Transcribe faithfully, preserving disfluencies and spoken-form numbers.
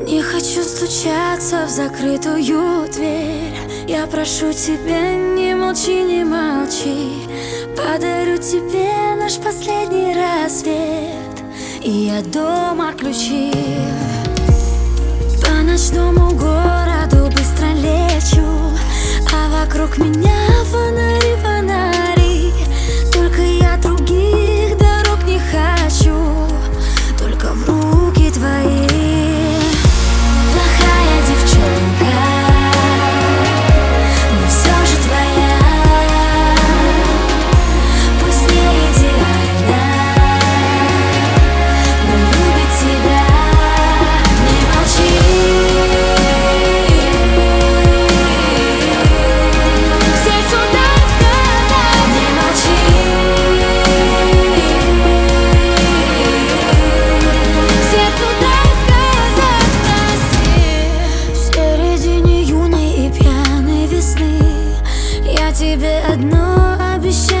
Не хочу стучаться в закрытую дверь. Я прошу тебя, не молчи, не молчи. Подарю тебе наш последний рассвет, и я дома ключи. По ночному городу быстро лечу, а вокруг меня фонари, фонари. Только я других дорог не хочу, только в руки твои. Плохая девчонка, но все же твоя. Пусть не идеальна, но любит тебя. Не молчи, сердцу дай сказать. Не молчи, сердцу дай сказать прости. В середине юной и пьяной весны я тебе одно обещаю: